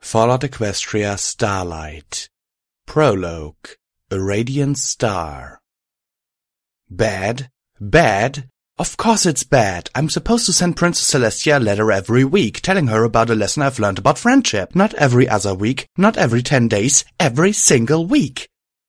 Fallout Equestria Starlight. Prologue. A Radiant Star. Bad? Bad? Of course it's bad. I'm supposed to send Princess Celestia a letter every week, telling her about a lesson I've learned about friendship. Not every other week, not every 10 days, every single week.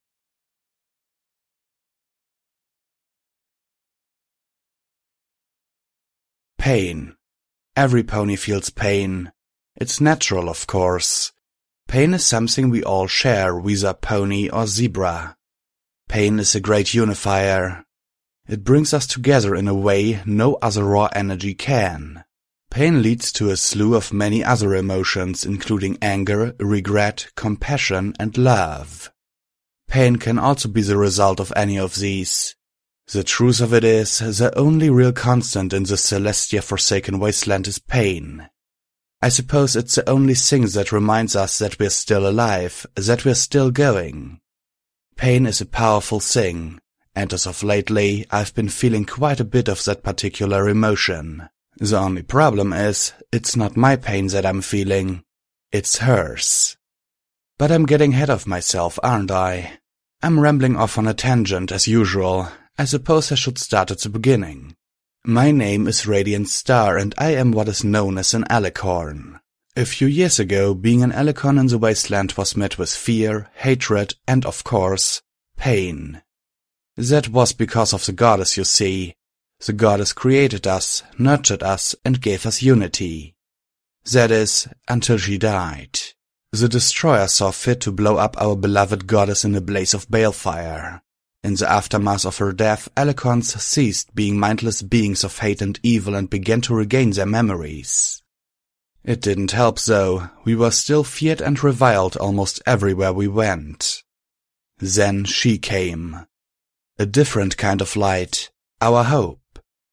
Pain. Every pony feels pain. It's natural, of course. Pain is something we all share, whether pony or zebra. Pain is a great unifier. It brings us together in a way no other raw energy can. Pain leads to a slew of many other emotions, including anger, regret, compassion, and love. Pain can also be the result of any of these. The truth of it is, the only real constant in the Celestia-forsaken wasteland is pain. I suppose it's the only thing that reminds us that we're still alive, that we're still going. Pain is a powerful thing, and as of lately, I've been feeling quite a bit of that particular emotion. The only problem is, it's not my pain that I'm feeling, it's hers. But I'm getting ahead of myself, aren't I? I'm rambling off on a tangent as usual. I suppose I should start at the beginning. My name is Radiant Star, and I am what is known as an alicorn. A few years ago, being an alicorn in the wasteland was met with fear, hatred, and, of course, pain. That was because of the goddess, you see. The goddess created us, nurtured us, and gave us unity. That is, until she died. The Destroyer saw fit to blow up our beloved goddess in a blaze of balefire. In the aftermath of her death, alicorns ceased being mindless beings of hate and evil and began to regain their memories. It didn't help, though. We were still feared and reviled almost everywhere we went. Then she came. A different kind of light. Our hope.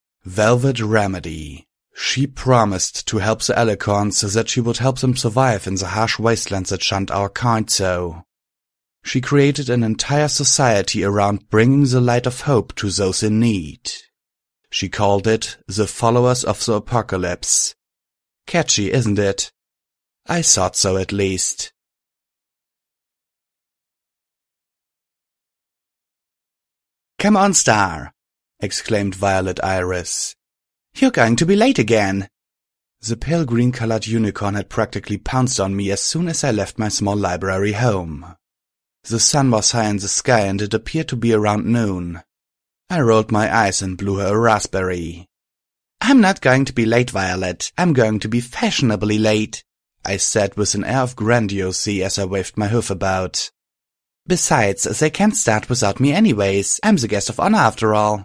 Velvet Remedy. She promised to help the alicorns so that she would help them survive in the harsh wastelands that shunned our kind so. She created an entire society around bringing the light of hope to those in need. She called it the Followers of the Apocalypse. Catchy, isn't it? I thought so, at least. "Come on, Star!" exclaimed Violet Iris. "You're going to be late again!" The pale green-colored unicorn had practically pounced on me as soon as I left my small library home. The sun was high in the sky and it appeared to be around noon. I rolled my eyes and blew her a raspberry. "I'm not going to be late, Violet. I'm going to be fashionably late," I said with an air of grandiosity as I waved my hoof about. "Besides, they can't start without me anyways. I'm the guest of honor after all."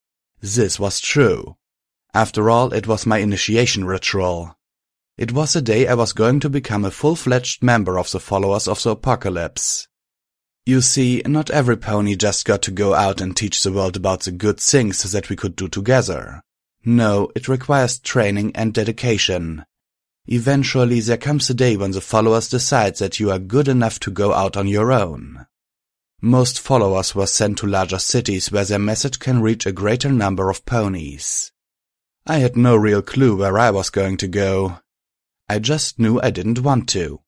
This was true. After all, it was my initiation ritual. It was the day I was going to become a full-fledged member of the Followers of the Apocalypse. You see, not every pony just got to go out and teach the world about the good things that we could do together. No, it requires training and dedication. Eventually there comes a day when the followers decide that you are good enough to go out on your own. Most followers were sent to larger cities where their message can reach a greater number of ponies. I had no real clue where I was going to go. I just knew I didn't want to.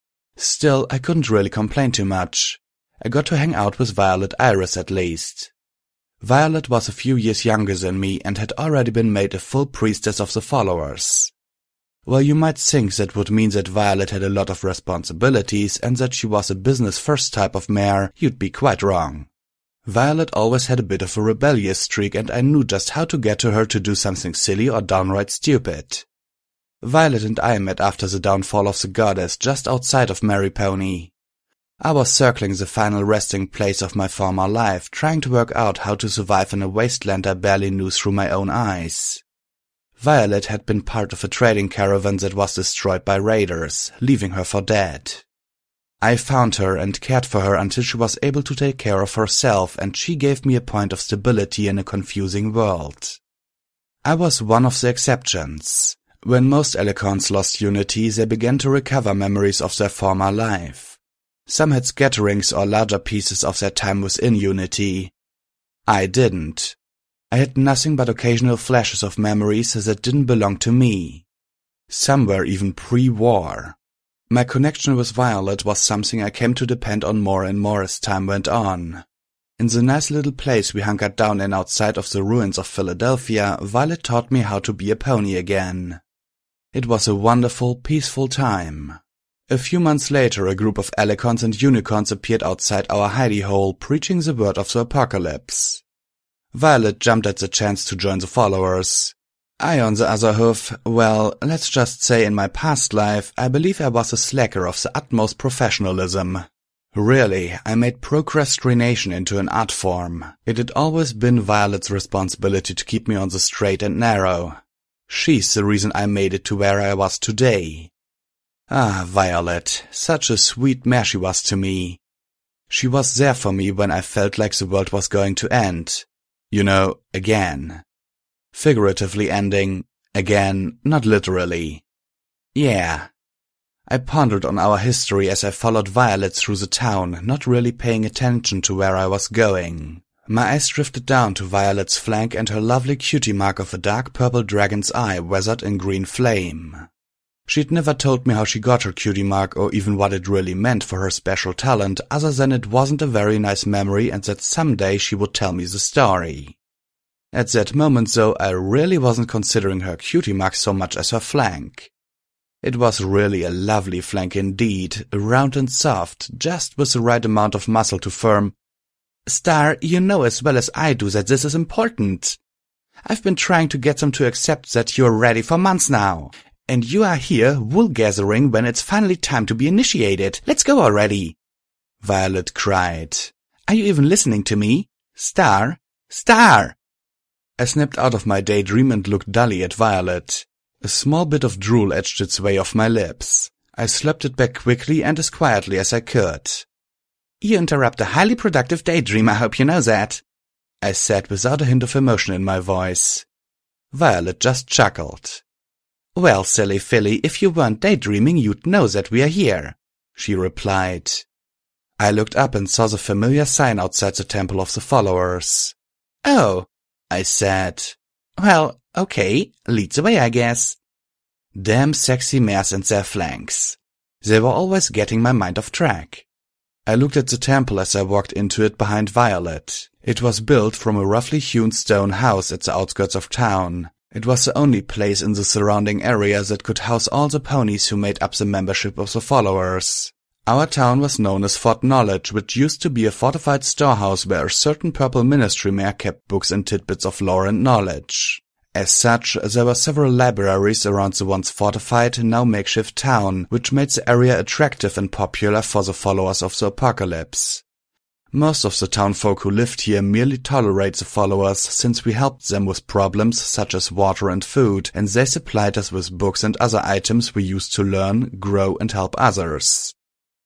Still, I couldn't really complain too much. I got to hang out with Violet Iris at least. Violet was a few years younger than me and had already been made a full priestess of the followers. Well, you might think that would mean that Violet had a lot of responsibilities and that she was a business-first type of mare. You'd be quite wrong. Violet always had a bit of a rebellious streak and I knew just how to get to her to do something silly or downright stupid. Violet and I met after the downfall of the goddess just outside of Merrypony. I was circling the final resting place of my former life, trying to work out how to survive in a wasteland I barely knew through my own eyes. Violet had been part of a trading caravan that was destroyed by raiders, leaving her for dead. I found her and cared for her until she was able to take care of herself, and she gave me a point of stability in a confusing world. I was one of the exceptions. When most alicorns lost unity, they began to recover memories of their former life. Some had scatterings or larger pieces of their time within unity. I didn't. I had nothing but occasional flashes of memories that didn't belong to me. Some were even pre-war. My connection with Violet was something I came to depend on more and more as time went on. In the nice little place we hunkered down in outside of the ruins of Philadelphia, Violet taught me how to be a pony again. It was a wonderful, peaceful time. A few months later, a group of alicorns and unicorns appeared outside our hidey hole, preaching the word of the apocalypse. Violet jumped at the chance to join the followers. I, on the other hoof, well, let's just say in my past life, I believe I was a slacker of the utmost professionalism. Really, I made procrastination into an art form. It had always been Violet's responsibility to keep me on the straight and narrow. She's the reason I made it to where I was today. Ah, Violet, such a sweet mare she was to me. She was there for me when I felt like the world was going to end. You know, again. Figuratively ending, again, not literally. Yeah. I pondered on our history as I followed Violet through the town, not really paying attention to where I was going. My eyes drifted down to Violet's flank and her lovely cutie mark of a dark purple dragon's eye weathered in green flame. She'd never told me how she got her cutie mark or even what it really meant for her special talent, other than it wasn't a very nice memory and that someday she would tell me the story. At that moment, though, I really wasn't considering her cutie mark so much as her flank. It was really a lovely flank indeed, round and soft, just with the right amount of muscle to firm. Star, you know as well as I do that this is important. I've been trying to get them to accept that you're ready for months now. And you are here, wool gathering, when it's finally time to be initiated. Let's go already. Violet cried. Are you even listening to me? Star? Star! I snapped out of my daydream and looked dully at Violet. A small bit of drool edged its way off my lips. I slapped it back quickly and as quietly as I could. You interrupt a highly productive daydream, I hope you know that, I said without a hint of emotion in my voice. Violet just chuckled. Well, silly filly, if you weren't daydreaming, you'd know that we are here, she replied. I looked up and saw the familiar sign outside the Temple of the Followers. Oh, I said. Well, okay, lead the way, I guess. Damn sexy mares and their flanks. They were always getting my mind off track. I looked at the temple as I walked into it behind Violet. It was built from a roughly hewn stone house at the outskirts of town. It was the only place in the surrounding area that could house all the ponies who made up the membership of the Followers. Our town was known as Fort Knowledge, which used to be a fortified storehouse where a certain purple ministry mare kept books and tidbits of lore and knowledge. As such, there were several libraries around the once fortified, now makeshift town, which made the area attractive and popular for the followers of the apocalypse. Most of the townfolk who lived here merely tolerate the followers since we helped them with problems such as water and food, and they supplied us with books and other items we used to learn, grow, and help others.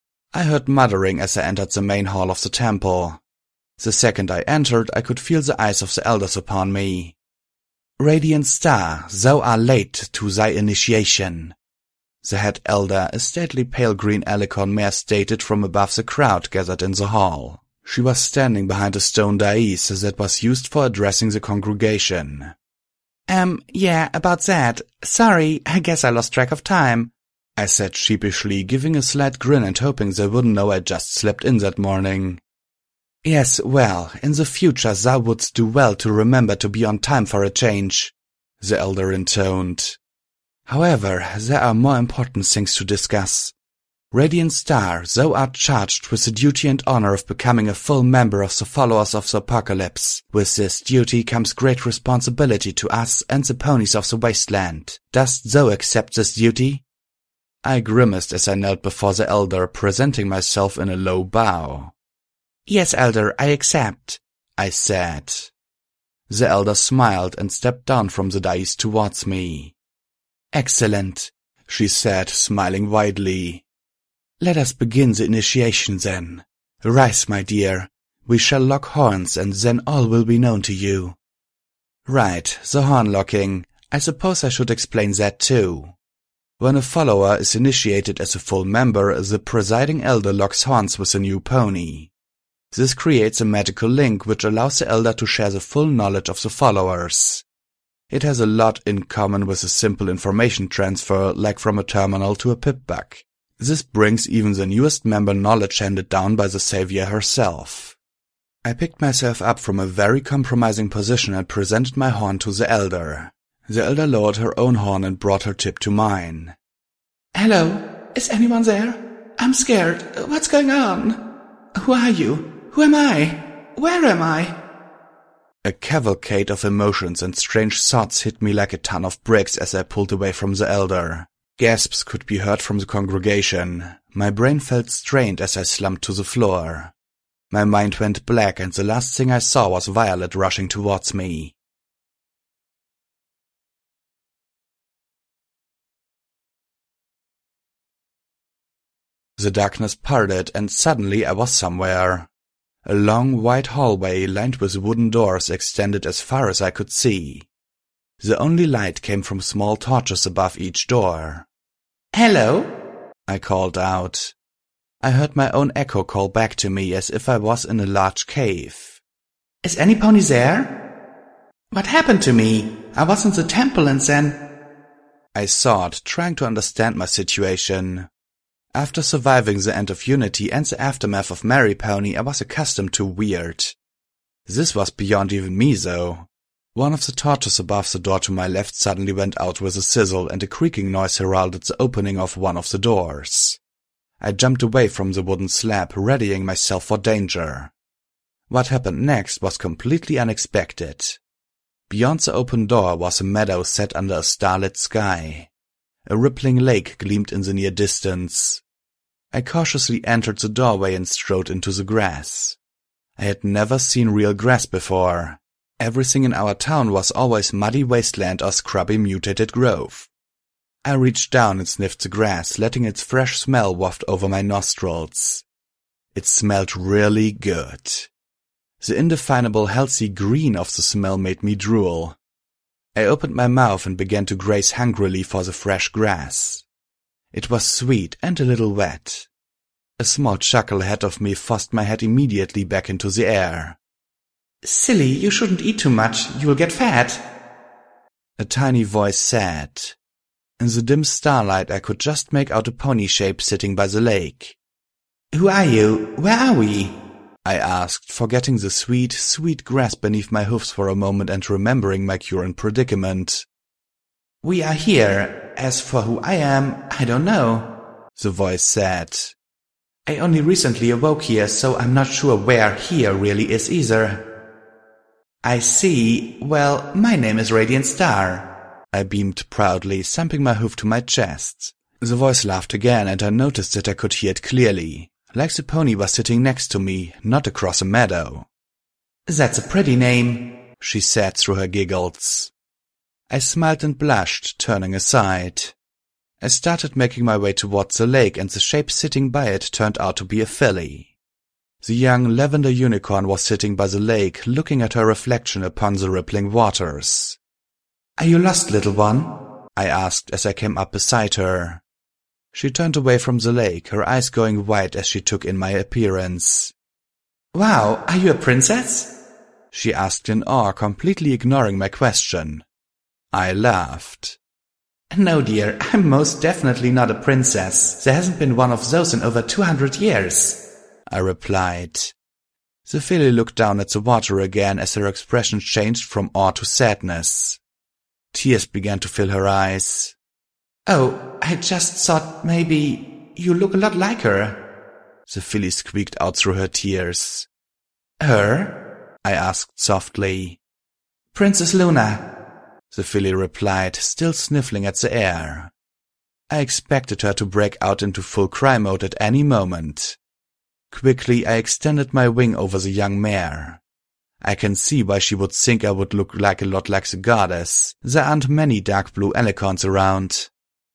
I heard muttering as I entered the main hall of the temple. The second I entered, I could feel the eyes of the elders upon me. Radiant Star, thou art late to thy initiation, the head elder, a stately pale green alicorn mare, stated from above the crowd gathered in the hall. She was standing behind a stone dais that was used for addressing the congregation. Yeah, about that. Sorry, I guess I lost track of time, I said sheepishly, giving a slight grin and hoping they wouldn't know I just slept in that morning. Yes, well, in the future thou wouldst do well to remember to be on time for a change, the elder intoned. However, there are more important things to discuss. Radiant Star, thou art charged with the duty and honor of becoming a full member of the Followers of the Apocalypse. With this duty comes great responsibility to us and the ponies of the wasteland. Dost thou accept this duty? I grimaced as I knelt before the elder, presenting myself in a low bow. Yes, elder, I accept, I said. The elder smiled and stepped down from the dais towards me. Excellent, she said, smiling widely. Let us begin the initiation then. Rise, my dear. We shall lock horns and then all will be known to you. Right, the horn locking. I suppose I should explain that too. When a follower is initiated as a full member, the presiding elder locks horns with a new pony. This creates a magical link which allows the elder to share the full knowledge of the followers. It has a lot in common with a simple information transfer, like from a terminal to a pip-bug. This brings even the newest member knowledge handed down by the Savior herself. I picked myself up from a very compromising position and presented my horn to the elder. The elder lowered her own horn and brought her tip to mine. Hello, is anyone there? I'm scared. What's going on? Who are you? Who am I? Where am I? A cavalcade of emotions and strange thoughts hit me like a ton of bricks as I pulled away from the elder. Gasps could be heard from the congregation. My brain felt strained as I slumped to the floor. My mind went black and the last thing I saw was Violet rushing towards me. The darkness parted and suddenly I was somewhere. A long white hallway lined with wooden doors extended as far as I could see. The only light came from small torches above each door. Hello? I called out. I heard my own echo call back to me as if I was in a large cave. Is any pony there? What happened to me? I was in the temple and then... I thought, trying to understand my situation. After surviving the end of Unity and the aftermath of Mary Pony, I was accustomed to weird. This was beyond even me, though. One of the torches above the door to my left suddenly went out with a sizzle, and a creaking noise heralded the opening of one of the doors. I jumped away from the wooden slab, readying myself for danger. What happened next was completely unexpected. Beyond the open door was a meadow set under a starlit sky. A rippling lake gleamed in the near distance. I cautiously entered the doorway and strode into the grass. I had never seen real grass before. Everything in our town was always muddy wasteland or scrubby mutated growth. I reached down and sniffed the grass, letting its fresh smell waft over my nostrils. It smelled really good. The indefinable healthy green of the smell made me drool. I opened my mouth and began to graze hungrily for the fresh grass. It was sweet and a little wet. A small chuckle ahead of me forced my head immediately back into the air. Silly, you shouldn't eat too much, you'll get fat. A tiny voice said. In the dim starlight I could just make out a pony shape sitting by the lake. Who are you? Where are we? I asked, forgetting the sweet, sweet grass beneath my hoofs for a moment and remembering my current predicament. We are here. As for who I am, I don't know, the voice said. I only recently awoke here, so I'm not sure where here really is either. I see. Well, my name is Radiant Star. I beamed proudly, thumping my hoof to my chest. The voice laughed again, and I noticed that I could hear it clearly. Like the pony was sitting next to me, not across a meadow. That's a pretty name, she said through her giggles. I smiled and blushed, turning aside. I started making my way towards the lake, and the shape sitting by it turned out to be a filly. The young lavender unicorn was sitting by the lake, looking at her reflection upon the rippling waters. Are you lost, little one? I asked as I came up beside her. She turned away from the lake, her eyes going wide as she took in my appearance. Wow, are you a princess? She asked in awe, completely ignoring my question. I laughed. No, dear, I'm most definitely not a princess. There hasn't been one of those in over 200 years, I replied. The filly looked down at the water again as her expression changed from awe to sadness. Tears began to fill her eyes. Oh, I just thought maybe you look a lot like her, the filly squeaked out through her tears. Her? I asked softly. Princess Luna, the filly replied, still sniffling at the air. I expected her to break out into full cry mode at any moment. Quickly, I extended my wing over the young mare. I can see why she would think I would look like a lot like the goddess. There aren't many dark blue alicorns around.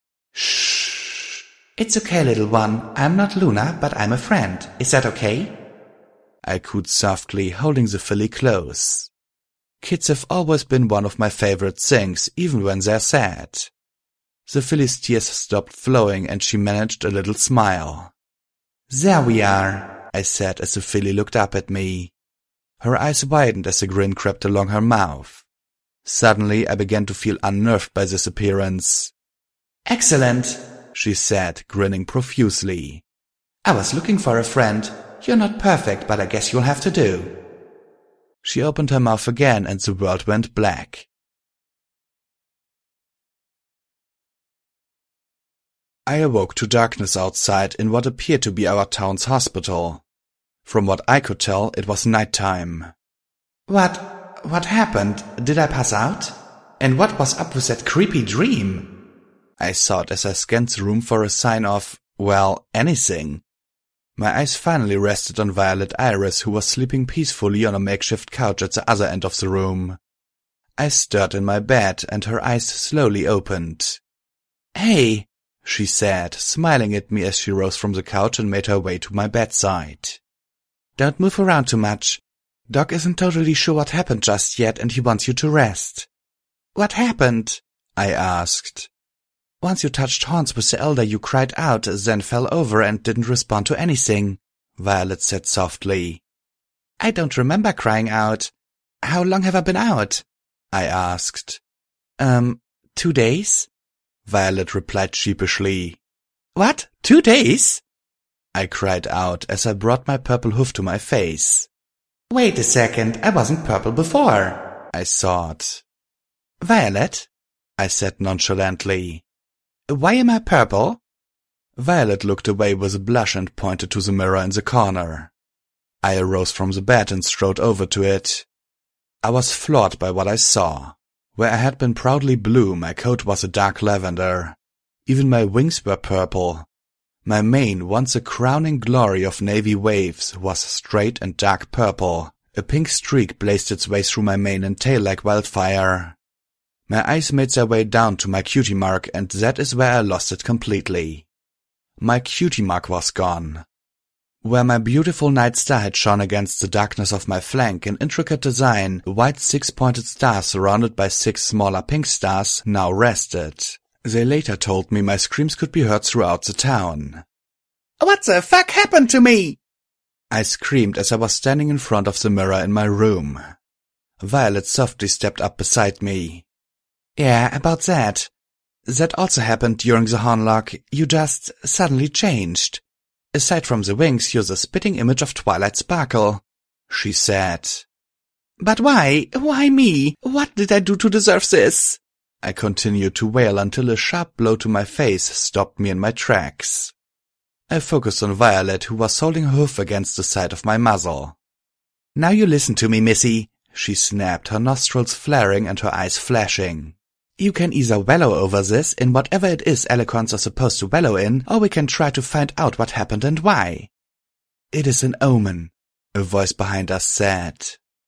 Shh. It's okay, little one. I'm not Luna, but I'm a friend. Is that okay? I cooed softly, holding the filly close. Kids have always been one of my favorite things, even when they're sad. The filly's tears stopped flowing and she managed a little smile. There we are, I said as the filly looked up at me. Her eyes widened as a grin crept along her mouth. Suddenly I began to feel unnerved by this appearance. Excellent. she said, grinning profusely. I was looking for a friend. You're not perfect, but I guess you'll have to do. She opened her mouth again and the world went black. I awoke to darkness outside in what appeared to be our town's hospital. From what I could tell, it was nighttime. What happened? Did I pass out? And what was up with that creepy dream? I thought as I scanned the room for a sign of, well, anything. My eyes finally rested on Violet Iris, who was sleeping peacefully on a makeshift couch at the other end of the room. I stirred in my bed, and her eyes slowly opened. Hey, she said, smiling at me as she rose from the couch and made her way to my bedside. Don't move around too much. Doc isn't totally sure what happened just yet, and he wants you to rest. What happened? I asked. Once you touched Hans with the elder, you cried out, then fell over and didn't respond to anything, Violet said softly. I don't remember crying out. How long have I been out? I asked. 2 days? Violet replied sheepishly. What? 2 days? I cried out as I brought my purple hoof to my face. Wait a second, I wasn't purple before, I thought. Violet, I said nonchalantly. Why am I purple? Violet looked away with a blush and pointed to the mirror in the corner. I arose from the bed and strode over to it. I was floored by what I saw. Where I had been proudly blue, my coat was a dark lavender. Even my wings were purple. My mane, once a crowning glory of navy waves, was straight and dark purple. A pink streak blazed its way through my mane and tail like wildfire. My eyes made their way down to my cutie mark, and that is where I lost it completely. My cutie mark was gone. Where my beautiful night star had shone against the darkness of my flank in intricate design, a white 6-pointed star surrounded by 6 smaller pink stars now rested. They later told me my screams could be heard throughout the town. What the fuck happened to me? I screamed as I was standing in front of the mirror in my room. Violet softly stepped up beside me. Yeah, about that. That also happened during the Hornlock. You just suddenly changed. Aside from the wings, you're the spitting image of Twilight Sparkle, she said. But why? Why me? What did I do to deserve this? I continued to wail until a sharp blow to my face stopped me in my tracks. I focused on Violet, who was holding her hoof against the side of my muzzle. Now you listen to me, Missy, she snapped, her nostrils flaring and her eyes flashing. You can either wallow over this in whatever it is Alicorns are supposed to wallow in, or we can try to find out what happened and why. It is an omen, a voice behind us said.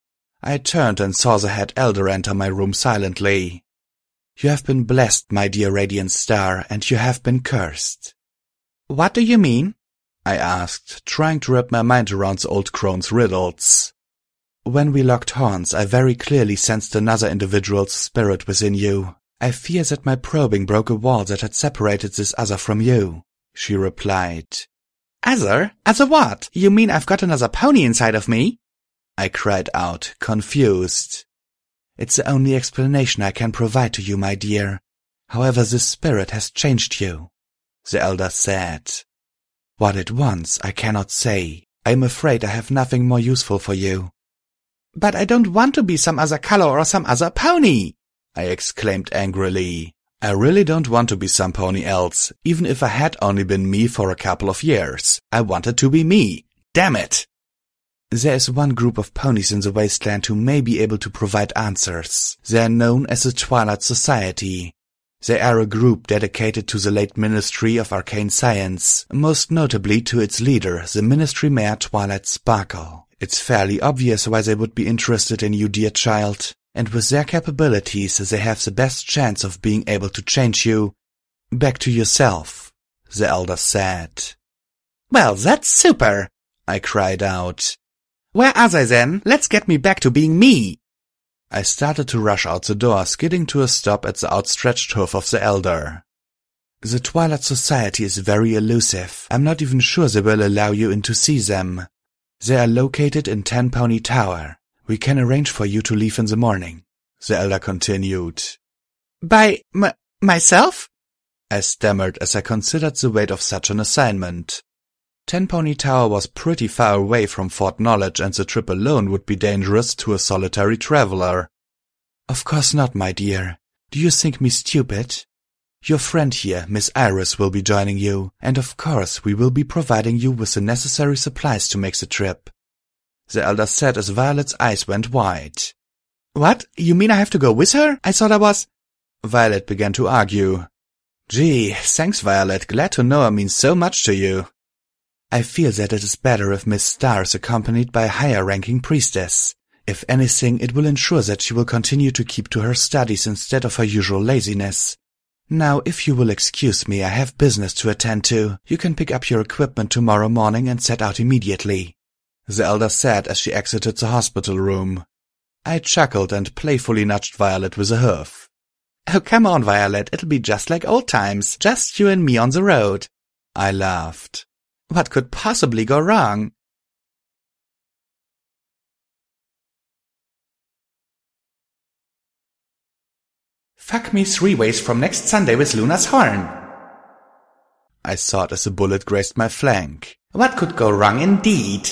I turned and saw the head elder enter my room silently. You have been blessed, my dear Radiant Star, and you have been cursed. What do you mean? I asked, trying to wrap my mind around the old crone's riddles. When we locked horns, I very clearly sensed another individual's spirit within you. I fear that my probing broke a wall that had separated this other from you, she replied. Other? Other what? You mean I've got another pony inside of me? I cried out, confused. It's the only explanation I can provide to you, my dear. However, this spirit has changed you, the elder said. What it wants, I cannot say. I am afraid I have nothing more useful for you. But I don't want to be some other color or some other pony, I exclaimed angrily. I really don't want to be some pony else, even if I had only been me for a couple of years. I wanted to be me. Damn it! There is one group of ponies in the wasteland who may be able to provide answers. They are known as the Twilight Society. They are a group dedicated to the late Ministry of Arcane Science, most notably to its leader, the Ministry Mayor Twilight Sparkle. It's fairly obvious why they would be interested in you, dear child, and with their capabilities they have the best chance of being able to change you back to yourself, the elder said. Well, that's super, I cried out. Where are they then? Let's get me back to being me. I started to rush out the door, skidding to a stop at the outstretched hoof of the elder. The Twilight Society is very elusive. I'm not even sure they will allow you in to see them. They are located in 10 Pony Tower. We can arrange for you to leave in the morning, the elder continued. By myself? I stammered as I considered the weight of such an assignment. Ten Pony Tower was pretty far away from Fort Knowledge, and the trip alone would be dangerous to a solitary traveler. Of course not, my dear. Do you think me stupid? Your friend here, Miss Iris, will be joining you, and of course we will be providing you with the necessary supplies to make the trip. The elder said as Violet's eyes went wide. What? You mean I have to go with her? I thought I was… Violet began to argue. Gee, thanks, Violet. Glad to know I mean so much to you. I feel that it is better if Miss Starr is accompanied by a higher-ranking priestess. If anything, it will ensure that she will continue to keep to her studies instead of her usual laziness. Now, if you will excuse me, I have business to attend to. You can pick up your equipment tomorrow morning and set out immediately, the elder said as she exited the hospital room. I chuckled and playfully nudged Violet with a hoof. Oh, come on, Violet, it'll be just like old times, just you and me on the road. I laughed. What could possibly go wrong? Fuck me 3 ways from next Sunday with Luna's horn. I thought as a bullet grazed my flank. What could go wrong indeed?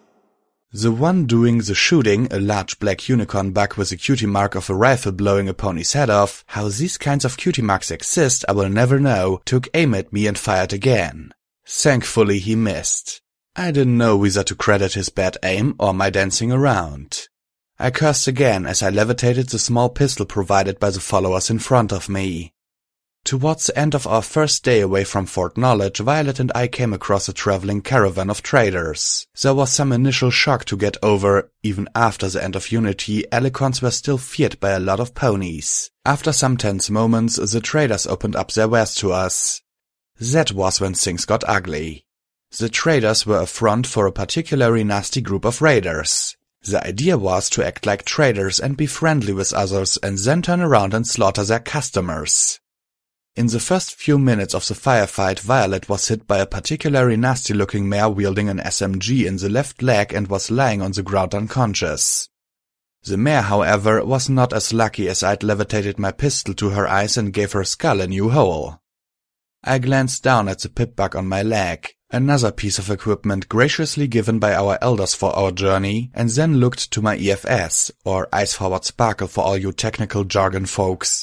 The one doing the shooting, a large black unicorn bug with a cutie mark of a rifle blowing a pony's head off, how these kinds of cutie marks exist I will never know, took aim at me and fired again. Thankfully he missed. I didn't know whether to credit his bad aim or my dancing around. I cursed again as I levitated the small pistol provided by the followers in front of me. Towards the end of our first day away from Fort Knowledge, Violet and I came across a traveling caravan of traders. There was some initial shock to get over. Even after the end of Unity, Alicorns were still feared by a lot of ponies. After some tense moments, the traders opened up their wares to us. That was when things got ugly. The traders were a front for a particularly nasty group of raiders. The idea was to act like traders and be friendly with others and then turn around and slaughter their customers. In the first few minutes of the firefight, Violet was hit by a particularly nasty-looking mare wielding an SMG in the left leg and was lying on the ground unconscious. The mare, however, was not as lucky as I'd levitated my pistol to her eyes and gave her skull a new hole. I glanced down at the pip-bug on my leg, another piece of equipment graciously given by our elders for our journey, and then looked to my EFS, or Ice Forward Sparkle for all you technical jargon folks.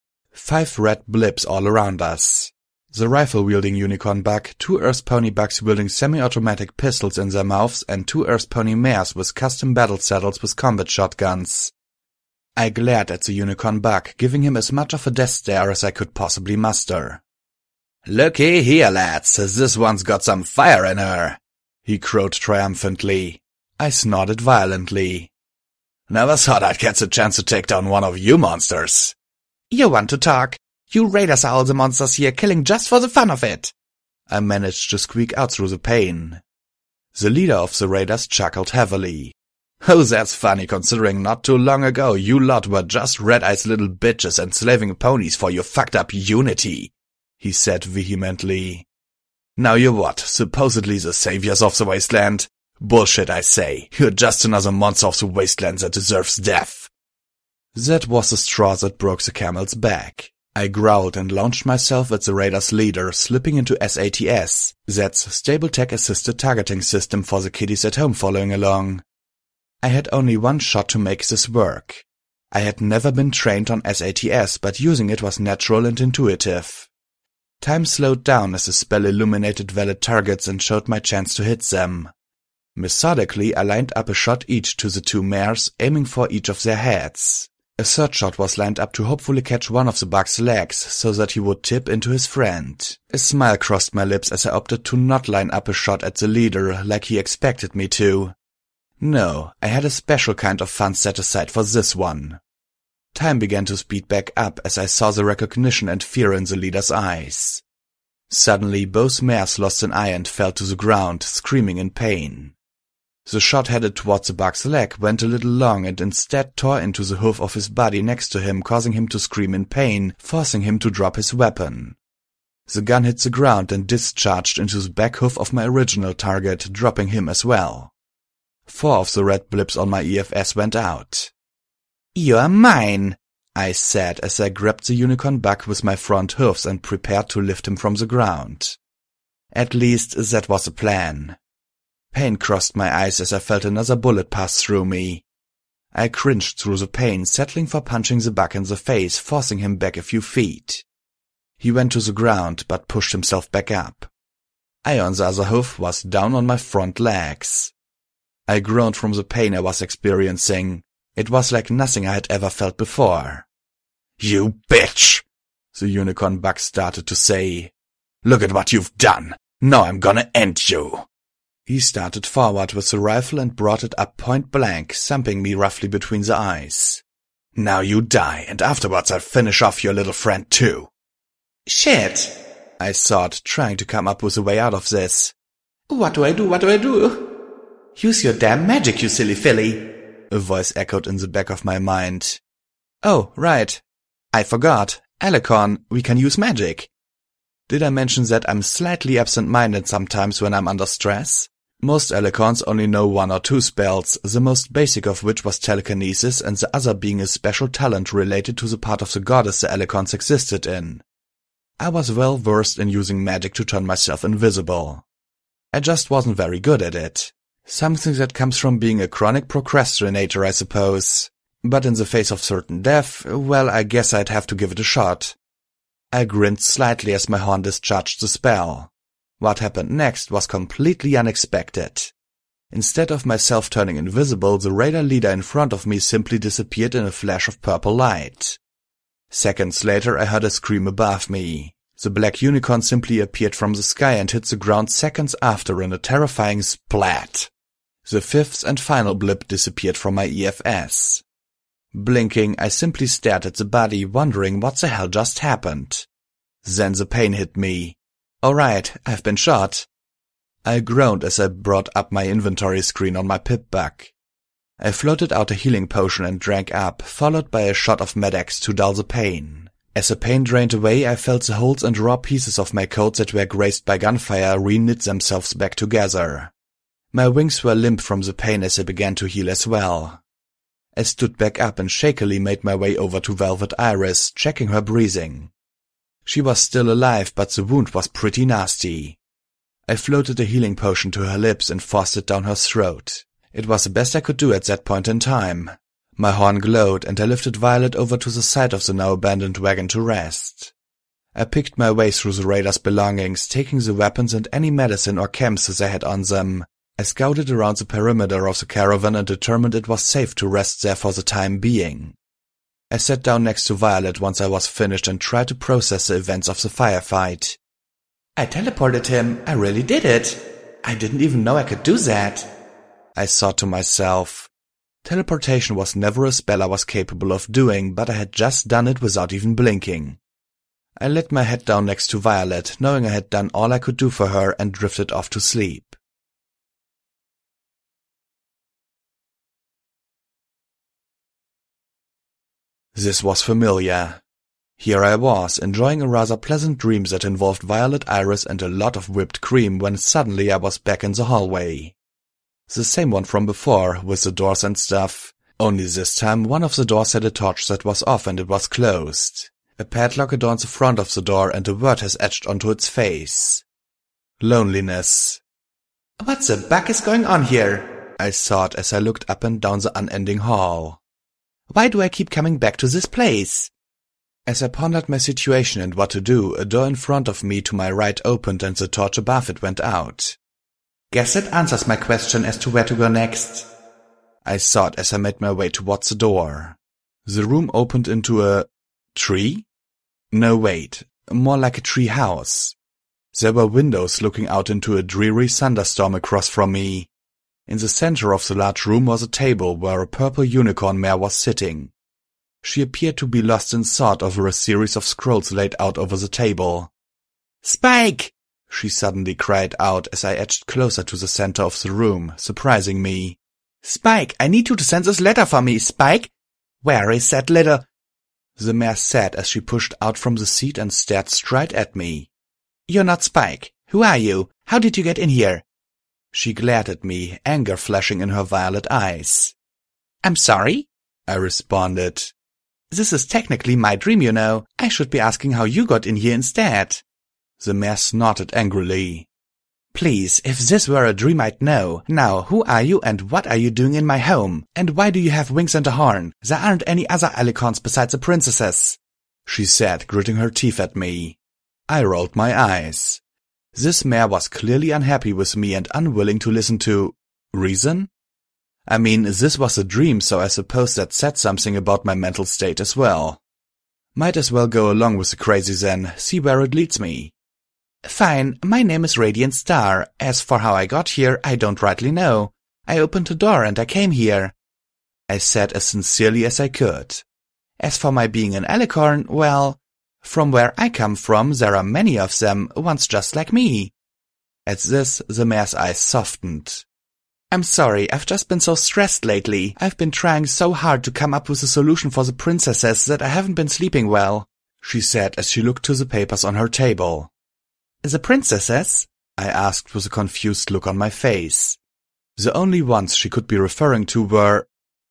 5 red blips all around us. The rifle-wielding unicorn bug, 2 Earth Pony bugs wielding semi-automatic pistols in their mouths, and 2 Earth Pony mares with custom battle saddles with combat shotguns. I glared at the unicorn bug, giving him as much of a death stare as I could possibly muster. "Looky here, lads, this one's got some fire in her," he crowed triumphantly. I snorted violently. "Never thought I'd get the chance to take down one of you monsters." "You want to talk? You raiders are all the monsters here, killing just for the fun of it." I managed to squeak out through the pain. The leader of the raiders chuckled heavily. "Oh, that's funny, considering not too long ago you lot were just red-eyed little bitches enslaving ponies for your fucked up Unity," he said vehemently. "Now you're what, supposedly the saviors of the wasteland? Bullshit, I say. You're just another monster of the wasteland that deserves death." That was the straw that broke the camel's back. I growled and launched myself at the raiders' leader, slipping into SATS, that's Stable Tech Assisted Targeting System for the kiddies at home following along. I had only one shot to make this work. I had never been trained on SATS, but using it was natural and intuitive. Time slowed down as the spell illuminated valid targets and showed my chance to hit them. Methodically, I lined up a shot each to the 2 mares, aiming for each of their heads. A third shot was lined up to hopefully catch one of the bug's legs, so that he would tip into his friend. A smile crossed my lips as I opted to not line up a shot at the leader like he expected me to. No, I had a special kind of fun set aside for this one. Time began to speed back up as I saw the recognition and fear in the leader's eyes. Suddenly, both mares lost an eye and fell to the ground, screaming in pain. The shot headed towards the bug's leg went a little long and instead tore into the hoof of his buddy next to him, causing him to scream in pain, forcing him to drop his weapon. The gun hit the ground and discharged into the back hoof of my original target, dropping him as well. 4 of the red blips on my EFS went out. "You're mine," I said as I grabbed the unicorn bug with my front hooves and prepared to lift him from the ground. At least that was the plan. Pain crossed my eyes as I felt another bullet pass through me. I cringed through the pain, settling for punching the bug in the face, forcing him back a few feet. He went to the ground, but pushed himself back up. I, on the other hoof, was down on my front legs. I groaned from the pain I was experiencing. It was like nothing I had ever felt before. "You bitch!" the unicorn bug started to say. "Look at what you've done! Now I'm gonna end you!" He started forward with the rifle and brought it up point blank, thumping me roughly between the eyes. "Now you die, and afterwards I'll finish off your little friend too." "Shit," I thought, trying to come up with a way out of this. What do I do? "Use your damn magic, you silly filly," a voice echoed in the back of my mind. Oh, right. I forgot. Alicorn, we can use magic. Did I mention that I'm slightly absent-minded sometimes when I'm under stress? Most Alicorns only know 1 or 2 spells, the most basic of which was telekinesis and the other being a special talent related to the part of the goddess the Alicorns existed in. I was well versed in using magic to turn myself invisible. I just wasn't very good at it. Something that comes from being a chronic procrastinator, I suppose. But in the face of certain death, well, I guess I'd have to give it a shot. I grinned slightly as my horn discharged the spell. What happened next was completely unexpected. Instead of myself turning invisible, the raider leader in front of me simply disappeared in a flash of purple light. Seconds later, I heard a scream above me. The black unicorn simply appeared from the sky and hit the ground seconds after in a terrifying splat. The 5th and final blip disappeared from my EFS. Blinking, I simply stared at the body, wondering what the hell just happened. Then the pain hit me. Alright, I've been shot. I groaned as I brought up my inventory screen on my pip bug. I floated out a healing potion and drank up, followed by a shot of Med-X to dull the pain. As the pain drained away, I felt the holes and raw pieces of my coat that were grazed by gunfire re-knit themselves back together. My wings were limp from the pain as I began to heal as well. I stood back up and shakily made my way over to Velvet Iris, checking her breathing. She was still alive, but the wound was pretty nasty. I floated a healing potion to her lips and forced it down her throat. It was the best I could do at that point in time. My horn glowed, and I lifted Violet over to the side of the now abandoned wagon to rest. I picked my way through the raiders' belongings, taking the weapons and any medicine or chems they had on them. I scouted around the perimeter of the caravan and determined it was safe to rest there for the time being. I sat down next to Violet once I was finished and tried to process the events of the firefight. "I teleported him. I really did it. I didn't even know I could do that," I thought to myself. Teleportation was never a spell I was capable of doing, but I had just done it without even blinking. I laid my head down next to Violet, knowing I had done all I could do for her, and drifted off to sleep. This was familiar. Here I was, enjoying a rather pleasant dream that involved Violet Iris and a lot of whipped cream, when suddenly I was back in the hallway. The same one from before, with the doors and stuff. Only this time one of the doors had a torch that was off and it was closed. A padlock adorns the front of the door and a word has etched onto its face. Loneliness. "What the buck is going on here?" I thought as I looked up and down the unending hall. Why do I keep coming back to this place? As I pondered my situation and what to do, a door in front of me to my right opened and the torch above it went out. "Guess that answers my question as to where to go next," I thought as I made my way towards the door. The room opened into a tree? No, wait, more like a tree house. There were windows looking out into a dreary thunderstorm across from me. In the center of the large room was a table where a purple unicorn mare was sitting. She appeared to be lost in thought over a series of scrolls laid out over the table. "Spike!" she suddenly cried out as I edged closer to the center of the room, surprising me. "Spike, I need you to send this letter for me, Spike! Where is that letter?" The mare said as she pushed out from the seat and stared straight at me. "You're not Spike. Who are you? How did you get in here?" She glared at me, anger flashing in her violet eyes. "I'm sorry," I responded. This is technically my dream, you know. I should be asking how you got in here instead. The mayor snorted angrily. Please, if this were a dream I'd know. Now, who are you and what are you doing in my home? And why do you have wings and a horn? There aren't any other alicorns besides the princesses, she said, gritting her teeth at me. I rolled my eyes. This mayor was clearly unhappy with me and unwilling to listen to reason. I mean, this was a dream, so I suppose that said something about my mental state as well. Might as well go along with the crazy then, see where it leads me. Fine, my name is Radiant Star. As for how I got here, I don't rightly know. I opened a door and I came here, I said as sincerely as I could. As for my being an alicorn, well, from where I come from, there are many of them, ones just like me. At this, the mayor's eyes softened. I'm sorry, I've just been so stressed lately. I've been trying so hard to come up with a solution for the princesses that I haven't been sleeping well, she said as she looked to the papers on her table. The princesses? I asked with a confused look on my face. The only ones she could be referring to were…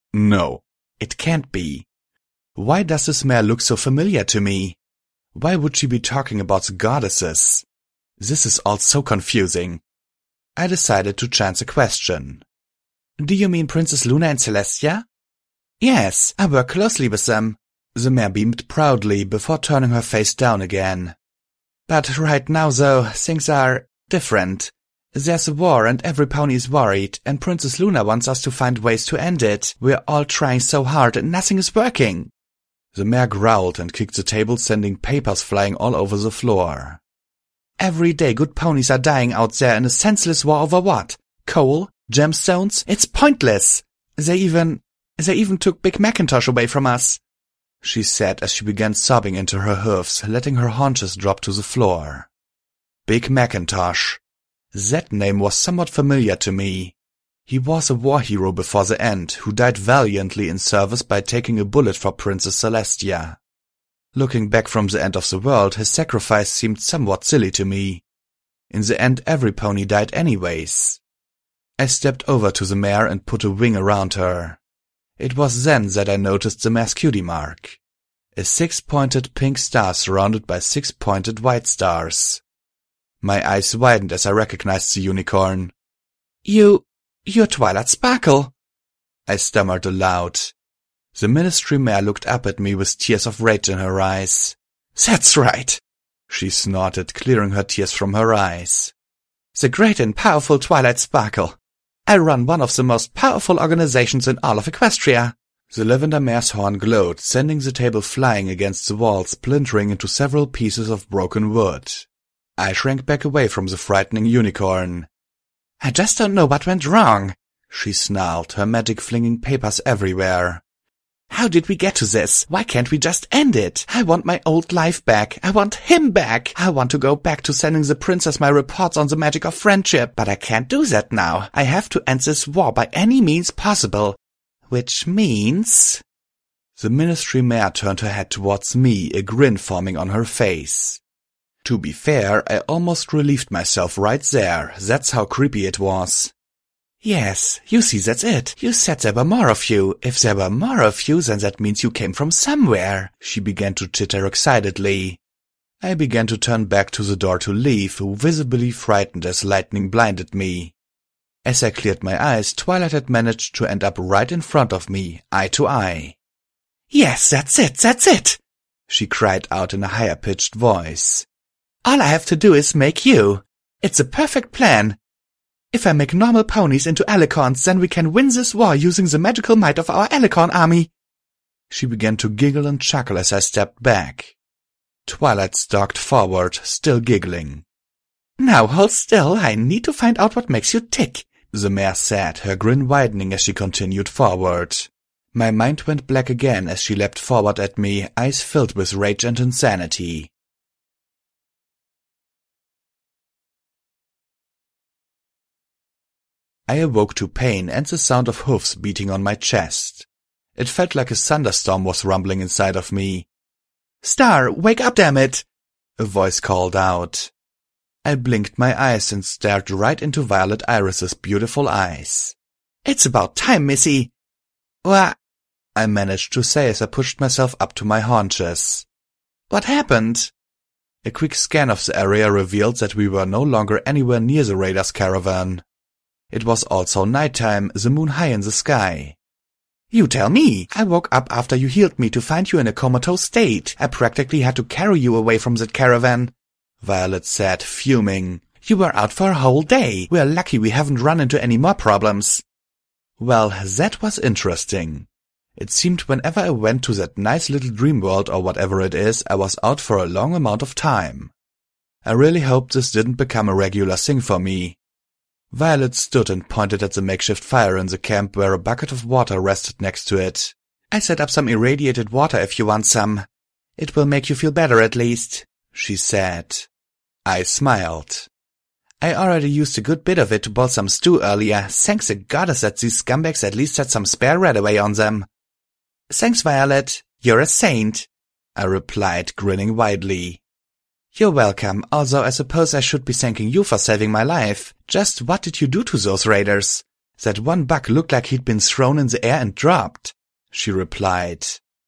No, it can't be. Why does this mayor look so familiar to me? Why would she be talking about the goddesses? This is all so confusing. I decided to chance a question. Do you mean Princess Luna and Celestia? Yes, I work closely with them. The mayor beamed proudly before turning her face down again. But right now, though, things are different. There's a war and every pony is worried, and Princess Luna wants us to find ways to end it. We're all trying so hard and nothing is working. The mayor growled and kicked the table, sending papers flying all over the floor. Every day good ponies are dying out there in a senseless war over what? Coal? Gemstones? It's pointless. They even took Big Macintosh away from us, she said as she began sobbing into her hoofs, letting her haunches drop to the floor. Big Macintosh. That name was somewhat familiar to me. He was a war hero before the end, who died valiantly in service by taking a bullet for Princess Celestia. Looking back from the end of the world, his sacrifice seemed somewhat silly to me. In the end, every pony died anyways. I stepped over to the mare and put a wing around her. It was then that I noticed the mare's cutie mark. A 6-pointed pink star surrounded by 6-pointed white stars. My eyes widened as I recognized the unicorn. You're Twilight Sparkle, I stammered aloud. The ministry mare looked up at me with tears of rage in her eyes. That's right, she snorted, clearing her tears from her eyes. The great and powerful Twilight Sparkle. I run one of the most powerful organizations in all of Equestria. The lavender mare's horn glowed, sending the table flying against the wall, splintering into several pieces of broken wood. I shrank back away from the frightening unicorn. I just don't know what went wrong, she snarled, her magic flinging papers everywhere. How did we get to this? Why can't we just end it? I want my old life back. I want him back. I want to go back to sending the princess my reports on the magic of friendship. But I can't do that now. I have to end this war by any means possible. Which means… The ministry mare turned her head towards me, a grin forming on her face. To be fair, I almost relieved myself right there. That's how creepy it was. Yes, you see, that's it. You said there were more of you. If there were more of you, then that means you came from somewhere. She began to chitter excitedly. I began to turn back to the door to leave, visibly frightened as lightning blinded me. As I cleared my eyes, Twilight had managed to end up right in front of me, eye to eye. Yes, that's it, she cried out in a higher-pitched voice. All I have to do is make you. It's a perfect plan. If I make normal ponies into alicorns, then we can win this war using the magical might of our alicorn army. She began to giggle and chuckle as I stepped back. Twilight stalked forward, still giggling. Now hold still, I need to find out what makes you tick, the mare said, her grin widening as she continued forward. My mind went black again as she leapt forward at me, eyes filled with rage and insanity. I awoke to pain and the sound of hoofs beating on my chest. It felt like a thunderstorm was rumbling inside of me. Star, wake up, damn it! A voice called out. I blinked my eyes and stared right into Violet Iris's beautiful eyes. It's about time, Missy! Wha… I managed to say as I pushed myself up to my haunches. What happened? A quick scan of the area revealed that we were no longer anywhere near the raiders' caravan. It was also nighttime, the moon high in the sky. You tell me! I woke up after you healed me to find you in a comatose state. I practically had to carry you away from that caravan, Violet said, fuming. You were out for a whole day. We're lucky we haven't run into any more problems. Well, that was interesting. It seemed whenever I went to that nice little dream world or whatever it is, I was out for a long amount of time. I really hoped this didn't become a regular thing for me. Violet stood and pointed at the makeshift fire in the camp where a bucket of water rested next to it. I set up some irradiated water if you want some. It will make you feel better at least, she said. I smiled. I already used a good bit of it to boil some stew earlier. Thanks the goddess that these scumbags at least had some spare red away on them. Thanks, Violet. You're a saint, I replied, grinning widely. You're welcome, although I suppose I should be thanking you for saving my life. Just what did you do to those raiders? That one bug looked like he'd been thrown in the air and dropped, she replied.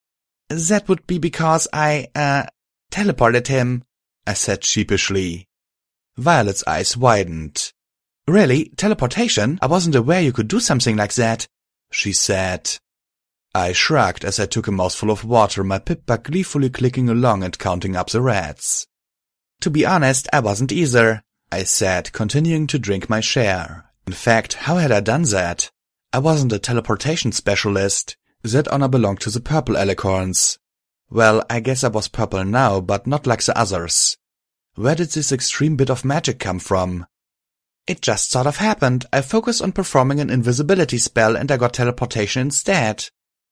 That would be because I, teleported him, I said sheepishly. Violet's eyes widened. Really? Teleportation? I wasn't aware you could do something like that, she said. I shrugged as I took a mouthful of water, my pip-bug gleefully clicking along and counting up the rats. To be honest, I wasn't either, I said, continuing to drink my share. In fact, how had I done that? I wasn't a teleportation specialist. That honor belonged to the purple alicorns. Well, I guess I was purple now, but not like the others. Where did this extreme bit of magic come from? It just sort of happened. I focused on performing an invisibility spell and I got teleportation instead.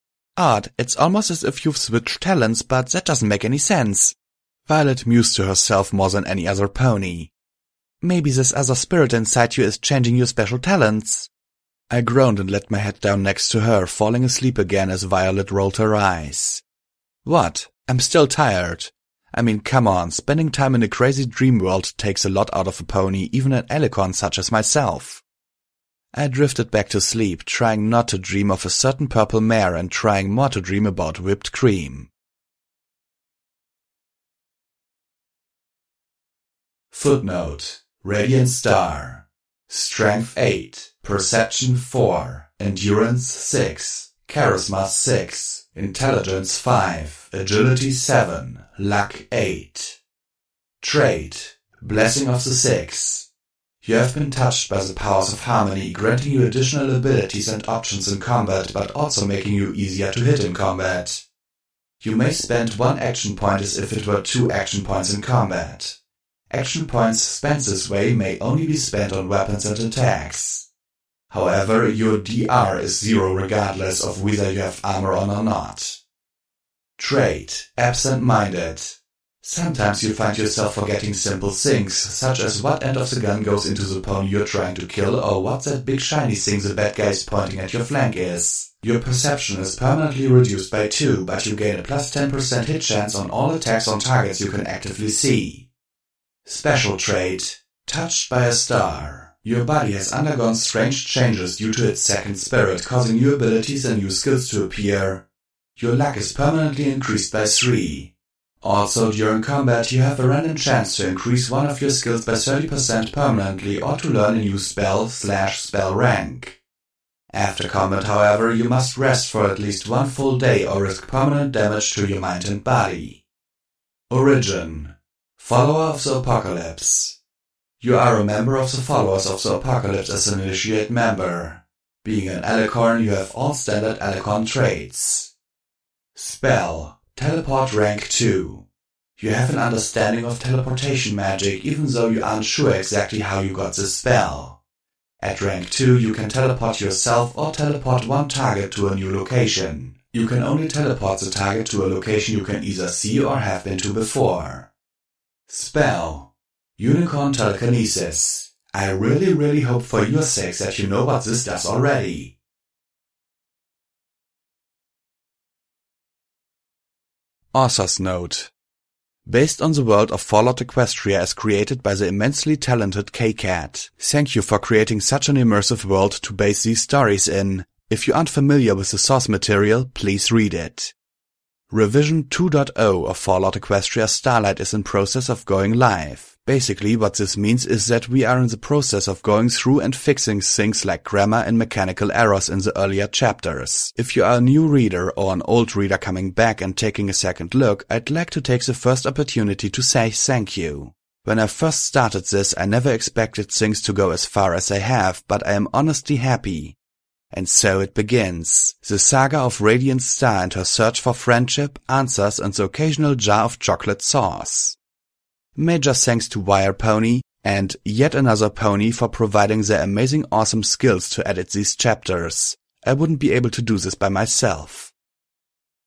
Odd, it's almost as if you've switched talents, but that doesn't make any sense. Violet mused to herself more than any other pony. Maybe this other spirit inside you is changing your special talents. I groaned and let my head down next to her, falling asleep again as Violet rolled her eyes. What? I'm still tired. I mean, come on, spending time in a crazy dream world takes a lot out of a pony, even an alicorn such as myself. I drifted back to sleep, trying not to dream of a certain purple mare and trying more to dream about whipped cream. Footnote: Radiant Star. Strength 8, Perception 4, Endurance 6, Charisma 6, Intelligence 5, Agility 7, Luck 8. Trait: Blessing of the Six. You have been touched by the powers of harmony, granting you additional abilities and options in combat, but also making you easier to hit in combat. You may spend 1 action point as if it were 2 action points in combat. Action points spent this way may only be spent on weapons and attacks. However, your DR is 0 regardless of whether you have armor on or not. Trait: Absent-minded. Sometimes you find yourself forgetting simple things, such as what end of the gun goes into the pony you're trying to kill, or what that big shiny thing the bad guy is pointing at your flank is. Your perception is permanently reduced by 2, but you gain a plus 10% hit chance on all attacks on targets you can actively see. Special trait: Touched by a star. Your body has undergone strange changes due to its second spirit, causing new abilities and new skills to appear. Your luck is permanently increased by 3. Also, during combat, you have a random chance to increase one of your skills by 30% permanently or to learn a new spell/spell rank. After combat, however, you must rest for at least 1 full day or risk permanent damage to your mind and body. Origin: Follower of the Apocalypse. You are a member of the Followers of the Apocalypse as an initiate member. Being an alicorn, you have all standard alicorn traits. Spell: Teleport rank 2. You have an understanding of teleportation magic, even though you aren't sure exactly how you got this spell. At rank 2, you can teleport yourself or teleport one target to a new location. You can only teleport the target to a location you can either see or have been to before. Spell: Unicorn Telekinesis. I really hope for your sakes that you know what this does already. Author's note: Based on the world of Fallout Equestria as created by the immensely talented KCAT. Thank you for creating such an immersive world to base these stories in. If you aren't familiar with the source material, please read it. Revision 2.0 of Fallout Equestria Starlight is in process of going live. Basically, what this means is that we are in the process of going through and fixing things like grammar and mechanical errors in the earlier chapters. If you are a new reader or an old reader coming back and taking a second look, I'd like to take the first opportunity to say thank you. When I first started this, I never expected things to go as far as they have, but I am honestly happy. And so it begins. The saga of Radiant Star and her search for friendship, answers, and the occasional jar of chocolate sauce. Major thanks to Wirepony and yet another pony for providing their amazing awesome skills to edit these chapters. I wouldn't be able to do this by myself.